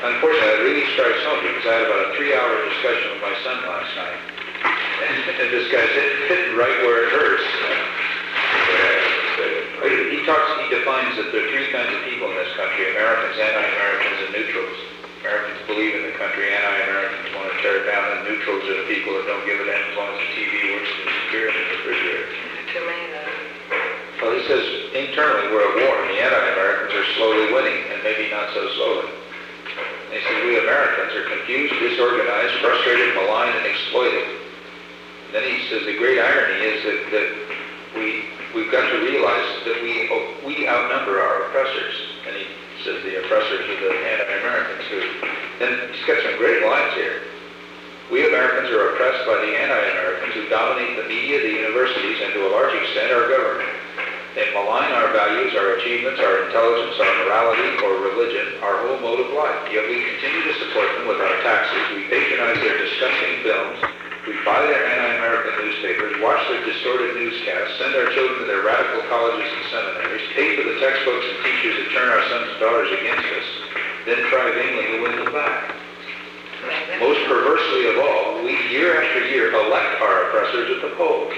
unfortunately, that really strikes home because I had about a 3-hour discussion with my son last night. And this guy's hitting right where it hurts. He defines that there are 3 kinds of people in this country: Americans, anti-Americans, and neutrals. Americans believe in the country, anti-Americans want to tear it down, and neutrals are the people that don't give a damn as long as the TV works and the beer in the refrigerator. Too many of those. Well, he says internally we're at war, and the anti-Americans are slowly winning, and maybe not so slowly. And he says we Americans are confused, disorganized, frustrated, maligned, and exploited. And then he says the great irony is that we've got to realize that we outnumber our oppressors. And he says the oppressors are the anti-Americans who. Then he's got some great lines here. We Americans are oppressed by the anti-Americans who dominate the media, the universities, and to a large extent our government. They malign our values, our achievements, our intelligence, our morality, or religion, our whole mode of life. Yet we continue to support them with our taxes. We patronize their disgusting films. We buy their anti-American newspapers, watch their distorted newscasts, send our children to their radical colleges and seminaries, pay for the textbooks and teachers that turn our sons and daughters against us, then try vainly to win them back. Most perversely of all, we year after year elect our oppressors at the polls.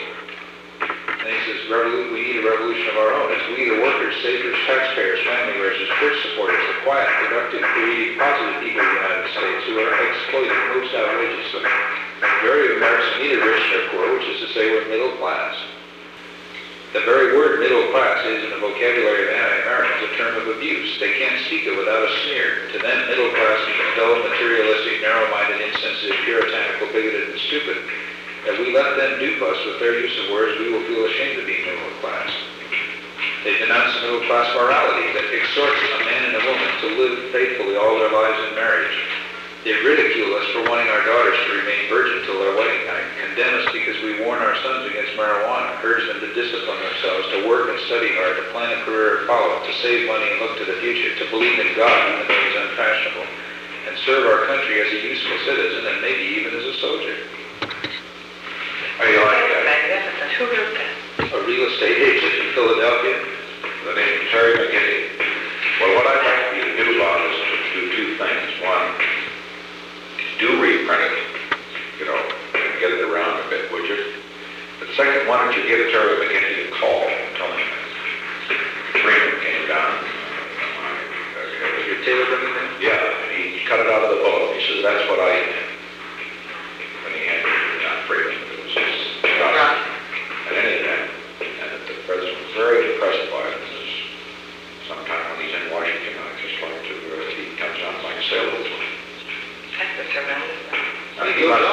And he says, we need a revolution of our own. It's we, the workers, savers, taxpayers, family raisers, church supporters, the quiet, productive, creative, positive people of the United States who are exploited most outrageously. Very Americans, neither rich nor poor, which is to say we're middle class. The very word middle class is, in the vocabulary of anti-Americans, a term of abuse. They can't speak it without a sneer. To them, middle class means dull, materialistic, narrow-minded, insensitive, puritanical, bigoted, and stupid. If we let them dupe us with their use of words, we will feel ashamed of being middle class. They denounce middle class morality that exhorts a man and a woman to live faithfully all their lives in marriage. They ridicule us for wanting our daughters to remain virgin till their wedding night, condemn us because we warn our sons against marijuana, urge them to discipline themselves, to work and study hard, to plan a career and follow it, to save money and look to the future, to believe in God even though he's unfashionable, and serve our country as a useful citizen and maybe even as a soldier. How do you like that? Magnificent. Who wrote that? A real estate agent in Philadelphia. The name is Terry McGinnity. Well, what I'd like for you to do, Bob, is to do 2 things. One, do reprint it, and get it around a bit, would you? But second, why don't you give Terry McGinnity a call and tell him Freeman came down. Was your tailor bringing that? Yeah, he cut it out of the book. He says, that's what I did. When he handed it to Freeman, it was his job. At any event, and the president was very impressed by it. Sometime when he's in Washington, I just like to, he comes on like a sailor. That's a tremendous thing. I think he must,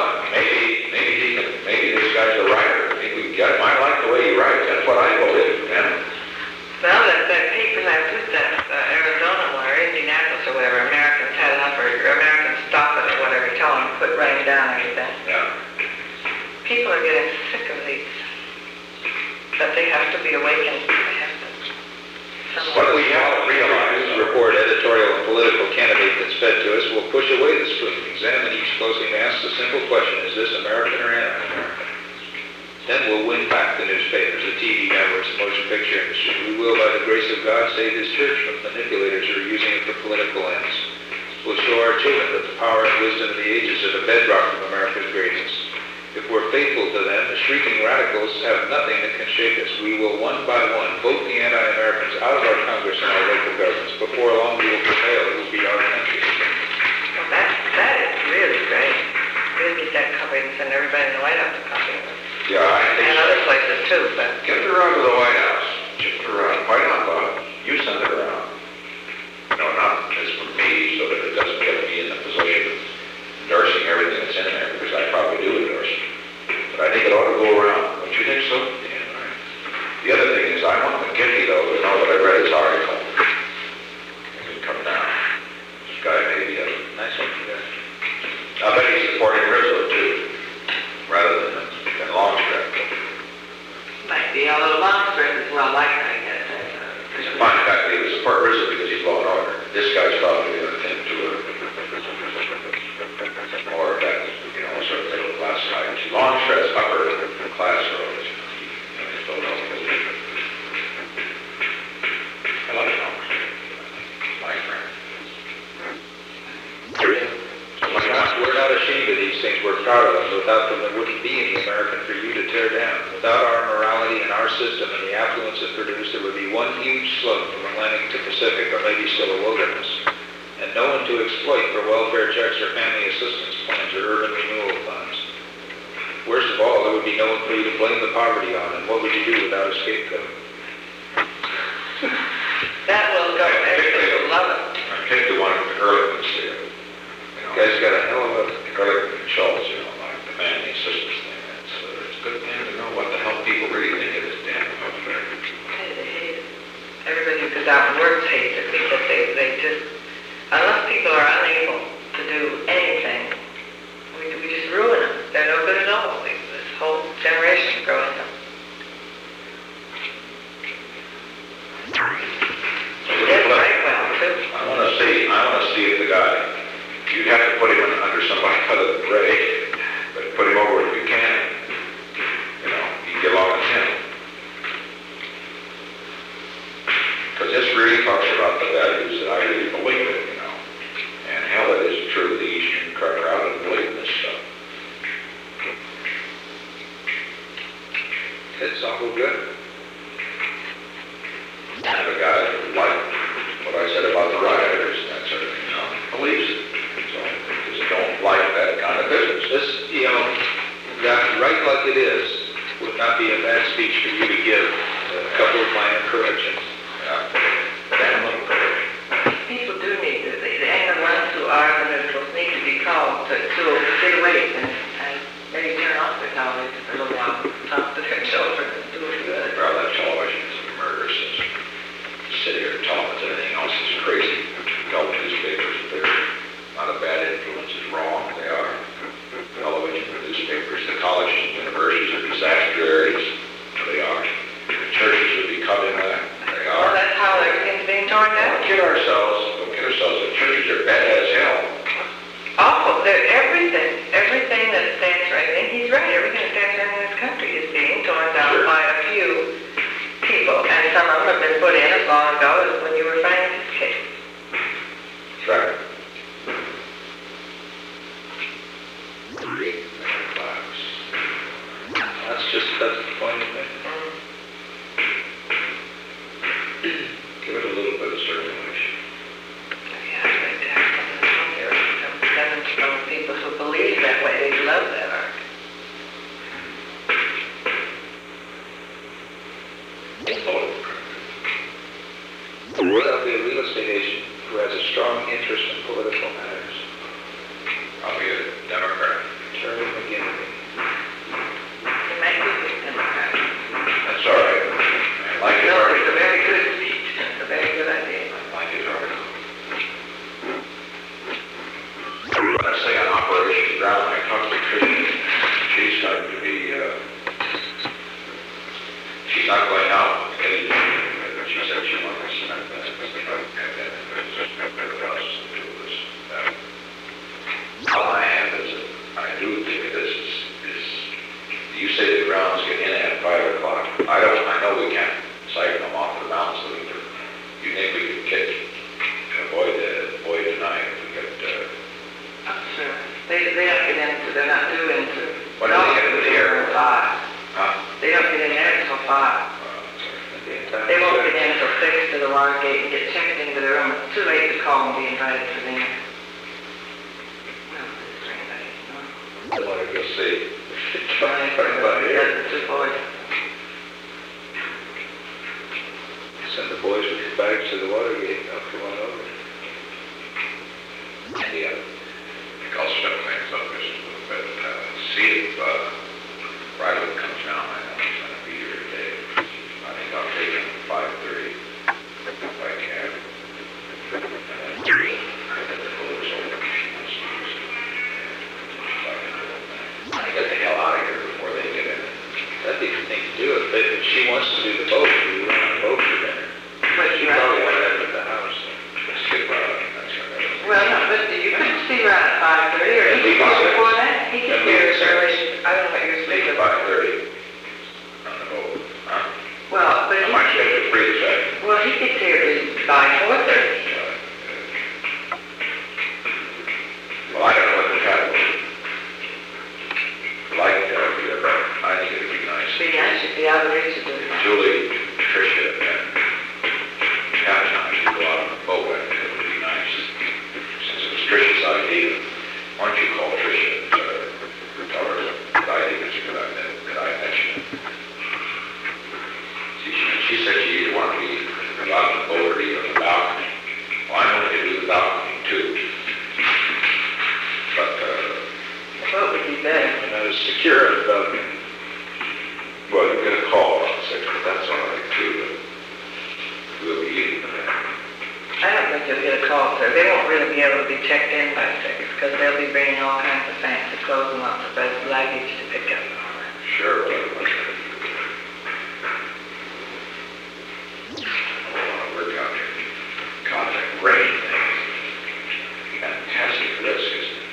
maybe this guy's a writer. Maybe we can get him. I like the way he writes. That's what I believe, man. Well, that paper I was at Arizona or Indianapolis or whatever, Americans had enough, or Americans stop it or whatever, tell them to quit writing down everything. Yeah. People are getting sick of these, that they have to be awakened. They have to. What we have to realize is report editorial and political candidate that's fed to us will push away the spoon, examine each closely, and ask the simple question, is this American or anti-American? Then we'll win back the newspapers, the TV networks, the motion picture industry. We will, by the grace of God, save his church from manipulators who are using it for political ends. We'll show our children that the power and wisdom of the ages are the bedrock of America's greatness. If we're faithful to them, the shrieking radicals have nothing that can shake us. We will, one by one, vote the anti-Americans out of our Congress and our local governments. Before long, we will prevail. It will be our country. Well, that is really great. We'll get that covered and send everybody in the White House a copy of it. Yeah, I think And so. other places too, but... Get it around to the White House. Shift it around. Why not, Bob? You send it around. No, not as for me, so that it doesn't get me in the position of endorsing everything that's in there, because I probably do endorse it. But I think it ought to go around. Don't you think so? Yeah, all right. The other thing is, I want McGinnity, though, to know that I read his article. It can come down. This guy may be a Nice one, you guys. I bet he's supporting Rizzo, too, rather than Longstrip. Might be, although Longstrip is well liked, I guess. He's a fine guy. He was not ashamed of these things, we're proud of them. Without them, there wouldn't be any American for you to tear down. Without our morality and our system and the affluence it produced, there would be one huge slope from Atlantic to Pacific, or maybe still a wilderness. And no one to exploit for welfare checks or family assistance plans or urban renewal funds. Worst of all, there would be no one for you to blame the poverty on, and what would you do without a scapegoat? That will go, everybody will love it. I picked the one with Ehrlichman's there. You guys got a hell of a... Ehrlichman and Schultz, like the family assistance thing. It's a good thing to know what the hell people really think of this damn welfare. Everybody who goes out and works hates it because they just, unless people are unable to do anything, we just ruin them. They're no good at all. This whole generation growing up. Yes, right, well, too. I want to see if the guy, you'd have to put him under somebody other than Ray, but put him over if you can. You know, you get along with him. Because this really talks about the values that I really believe in, you know. And hell, it is true the Eastern crowd doesn't believe in this stuff. It's awful good. I have a guy that liked what I said about the rioters and that sort of thing, you know, believes it. So, just don't like that kind of business. This, you know, that right like it is would not be a bad speech for you to give. A couple of minor corrections. Damn little correction. People do need to, the ones who are the neutrals need to be called to get away and maybe turn off their television for a little while, talk to their children and do it good. Well, that television is a murder system. Sit here and talk about anything else is crazy. Adult newspapers, they're not a bad influence, is wrong, they are. Television, newspapers, the colleges and universities are disaster areas, they are. The churches would be cut in that, they Well, are. that's how everything's being torn down. Don't kid ourselves, the churches are bad as hell. Awful. Everything that stands for anything, he's right, everything that stands for anything in this country is being torn down Sure. by a few people, and some of them have been put in as long ago as when you were fighting this case. That's right. That's the point of it. Give it a little bit of circulation. Yeah, I'd like to have something out there, some sentences from people who believe that way, they love that art. Probably a real estate agent who has a strong interest in political matters. I'll be a Democrat. Terry McGinley. It might be a Democrat. That's all right. I like his No, it's a article. very good speech, it's a very good idea. I like his article. I say on Operation Brown, I talked to Tricia. She's starting to be, she's not going out. She said she wanted to spend that. All I have is, I do think of this is, you say the grounds get in at 5 o'clock. I know we can't siphon them off the mountains, so you think we could avoid tonight if we could, Oh, sure. They don't get into, they're not due into. When do they get into the air? 5. huh? They don't get in there until 5. Sorry. They won't get in until 6 to the Watergate and get checked into their room. It's too late to call and be invited for dinner. No, it's for anybody. No. I want to go see. Fine, that's the 2 boys. Send the boys with the bags to the Watergate. I'll come on over. Yeah. I'll step things up just a little bit. See if Riley comes down. I know he's going to be here today. I think I'll take him at 5:30 if I can. And then I get the doors open. She wants to use it. I get the hell out of here before they get in. That'd be the thing to do. If she wants to do the boat, we run on a boat for dinner. But She you probably want to have it at the house. Skip out. That's right. well, no, but you could see around at 5:30 or he could go before that. He could be here as early, I don't know what you're Leave speaking at about. 5:30 on the boat. Huh? Well, but I might take the free side. well, he gets here by 4:30. Well, I don't know what the time was. this idea. Why don't you call Tricia and tell her that I think it's a good idea, that I mentioned it. She said she didn't want to be out on the boat or even the balcony. Well, I know they do the balcony too. But, The boat would be better. And that is secure, but well, you get a call on 6, but that's all right too, but we'll be eating them. I don't think you'll get a call, sir. They won't really be able to be checked in by 6, because they'll be bringing all kinds of fancy clothes and lots of luggage to pick up and all that. Sure, whatever. Work out your contact brain thing. Fantastic risk, isn't it?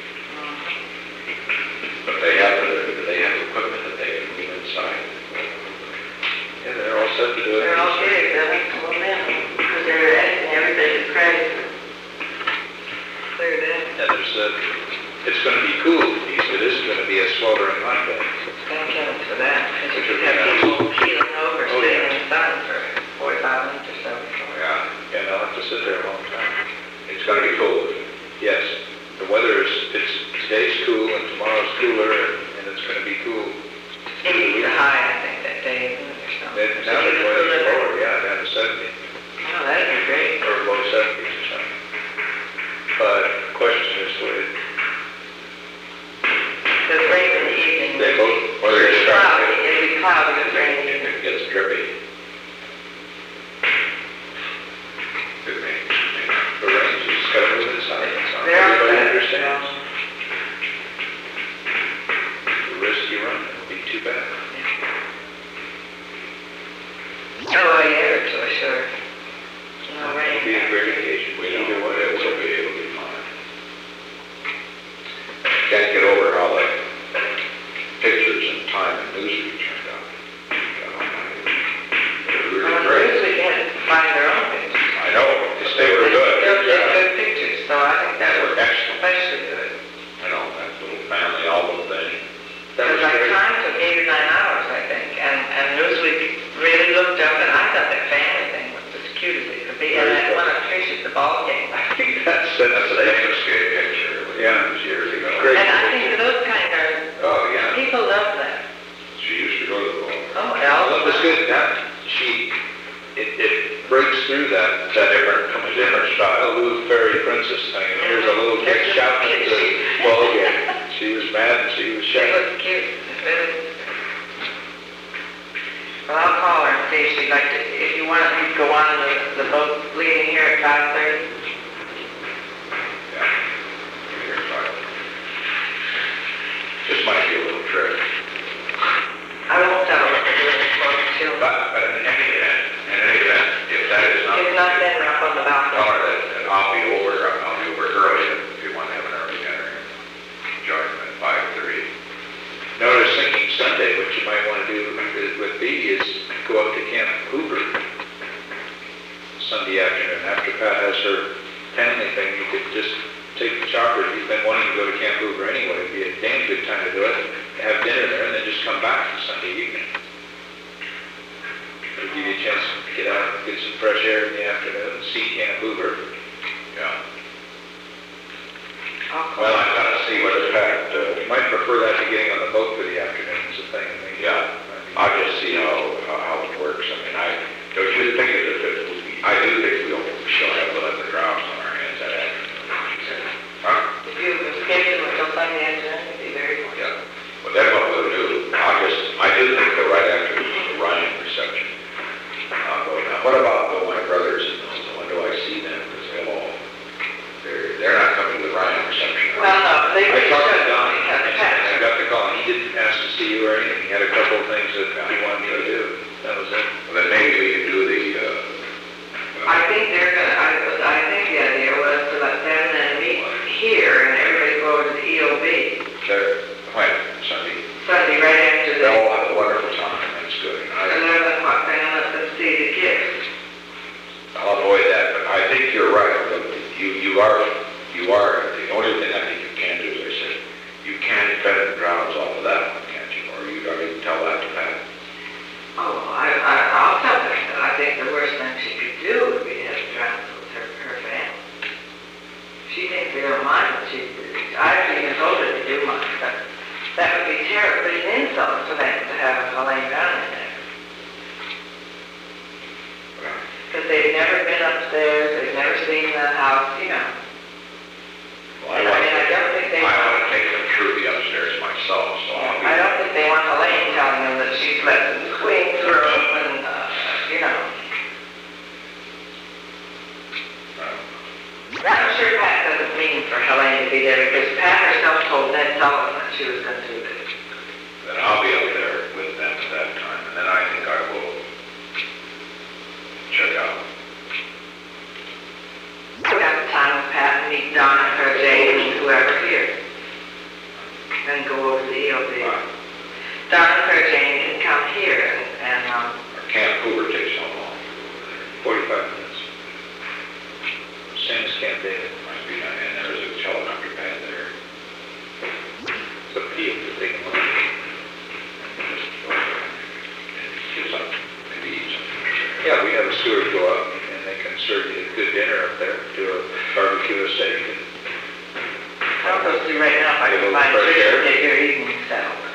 But they have equipment that they can move inside. yeah, they're all set to do it. They're all big, they'll be pulling in, because they're asking everybody to credit. Clear it in. And it's going to be cool, because it isn't going to be a sweltering hot day. Thank heavens for that, because you could have people keeling over, Oh, sitting yeah. in the sun for 45 minutes or so. Yeah, And they'll have to sit there a long time. it's gonna be cool. Yes, the weather today's cool and tomorrow's cooler, and it's going to be cool. 80's the high, I think, that day, isn't it, or something? Now they're going to lower, yeah, down to 70, Oh, that'd be great. or low 70s or something. But the question is, Because rain in the evening. they both, Whether it's Cloudy, it'll be cloudy with rain. If it gets drippy. Could be. the range is got to move inside. So They're everybody outside. understands the risk you run. It'll be too bad. Oh, yeah, so sure. No It'll rain. be a great occasion. We don't Either know what way, it will be, it'll be fine. Can't get over how the pictures and time and Newsweek turned out. They were really Well, great. usually they had to find their own pictures. I know, because they were good. They'll take good pictures, so I think that They was were excellent. especially good. You know, that little family album thing. that Because was our great. time took 8 or 9 hours, I think, and Newsweek really looked up, and I thought that family thing was as cute as it could be, and that one of Trish at the ball game. I think that's That's a famous skate picture. Yeah. It was years ago. Great. And I think those kind of, Oh, yeah. people love that. She used to go to the ball. Oh, Well, Al. it was good. It breaks through that different style, little fairy princess thing. And here's a little kid shouting at the ball game. She was mad and she was It shouting. was cute. It really. Well, I'll call her and see if she'd like to, if you want to go on the boat leaving here at 5:30. Yeah. Here's fine. This might be a little trick. I won't tell her what to do in the boat. She'll, But in any event, if that is not. she's not standing up on the Tell balcony. her that I'll be over early if you want to have an early dinner. Join them at 5:30. No, I was thinking Sunday, what you might want to do with B is go up to Camp Hoover Sunday afternoon. After Pat has her family thing, you could just take the chopper. If you've been wanting to go to Camp Hoover anyway, it'd be a damn good time to do it. Have dinner there and then just come back Sunday evening. It'll give you a chance to get out, get some fresh air in the afternoon, see Camp Hoover. Yeah. I'll call Well, her. I've got to see whether Pat, You might prefer that to getting on the boat for the afternoon is the thing. I mean, yeah, I'll just see how it works. I mean, don't you think I do think she'll have the drops on our hands that afternoon. Huh? If you schedule it till Sunday afternoon, it'd be very good. Yeah. Well, then what we'll do, I do think that right after the Ryan reception, I'll go now. What about my brothers and those? When do I see them? Because they're not coming to the Ryan reception. Well, no, they I really talked to should. Don, They have and Pat. I got the call, and he didn't ask to see you or anything. He had a couple of things that he wanted me to do. That was it. Well, then maybe we can do the, I think they're gonna, I think the idea was to let them then meet here and everybody go over to the EOB when, Sunday? Sunday right after They'll the all have a wonderful time, that's good. 11 o'clock thing and let them see the gifts. I'll avoid that, but I think you're right. You are, the only thing I think you can do, as I said, you can bed and drowns off of that one, can't you? Or you already tell that to Pat. Oh, I'll tell her that I think the worst thing she could do would be to have to drown with her family. She thinks they don't mind what she but it's an insult to them to have Helene Brown in there. Because they've never been upstairs, they've never seen the house, you know. Well, I I mean, I don't think they want want, to take them through the upstairs myself, so I'll be. I don't think they want Helene telling them that she slept in the queen's room and, you know. I'm sure Pat doesn't mean for Helene to be there because Pat herself told Ned Sullivan that she was going to do this. Then I'll be up there with them at that time, and then I think I will check out. We'll have time with Pat and meet Don and her, Jane, and whoever here. Then go over to the EOB. Don and her, Jane can come here and Camp Hoover takes how long? 45 minutes. Same as Camp David. Might be, and there's a helicopter pad there. It's a field to take them on. Get some, maybe eat something. Yeah, we have a steward go up and they can serve you a good dinner up there, do a barbecue, a steak. I'll go see right now if I can find a church to get your evening settled.